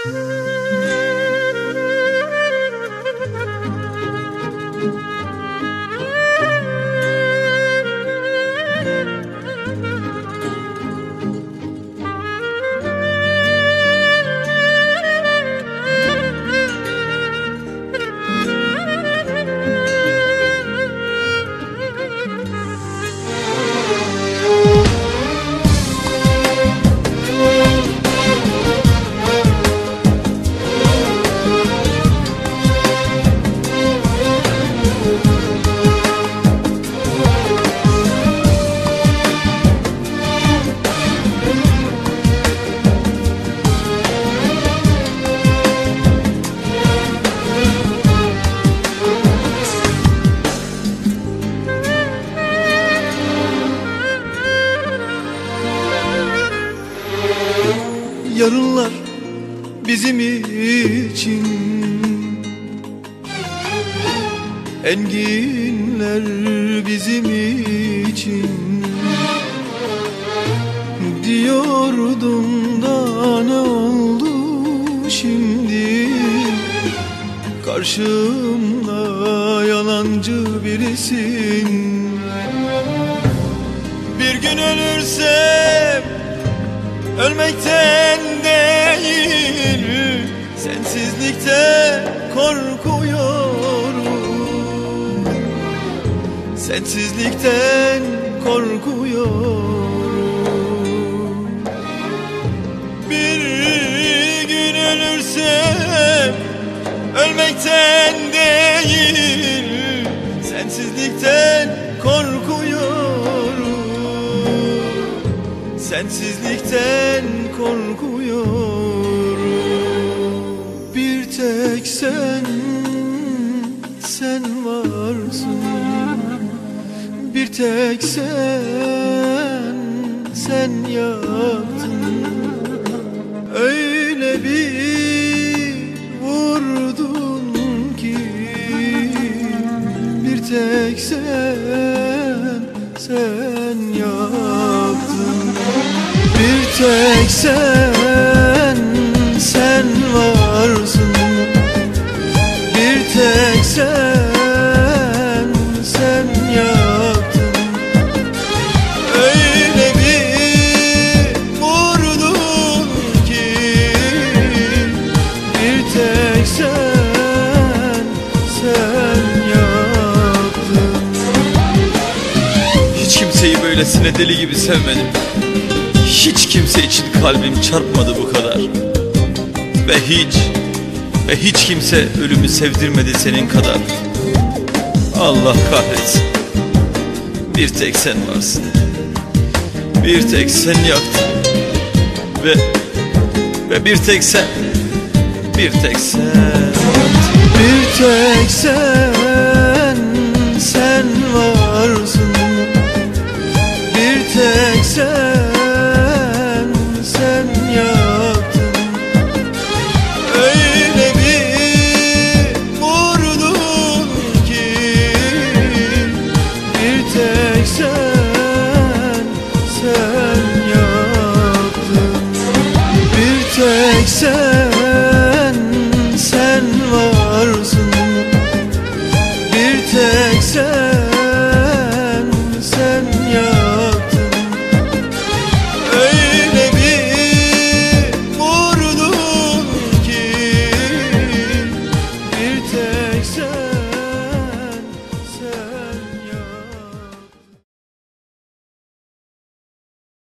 Yarınlar bizim için, enginler bizim için. Diyordum da ne oldu şimdi? Karşımda yalancı birisin. Bir gün ölürsem ölmekten değil, sensizlikte korkuyorum. Sensizlikten korkuyorum. Bir gün ölürsem ölmekten değil, sensizlikten korkuyorum. Sensizlikten korkuyorum. Bir tek sen varsın. Bir tek sen yaptın. Öyle bir vurdun ki, bir tek sen yaptın. Bir tek sen varsın. Bir tek sen yaptın. Öyle bir vurdun ki, bir tek sen yaptın. Hiç kimseyi böylesine deli gibi sevmedim. Hiç kimse için kalbim çarpmadı bu kadar. Ve hiç kimse ölümü sevdirmedi senin kadar. Allah kahretsin. Bir tek sen varsın. Bir tek sen yaktın. Ve bir tek sen. Bir tek sen. Bir tek sen varsın. Bir tek sen yaptın. Öyle bir vurdun ki, bir tek sen yaptın. Bir tek sen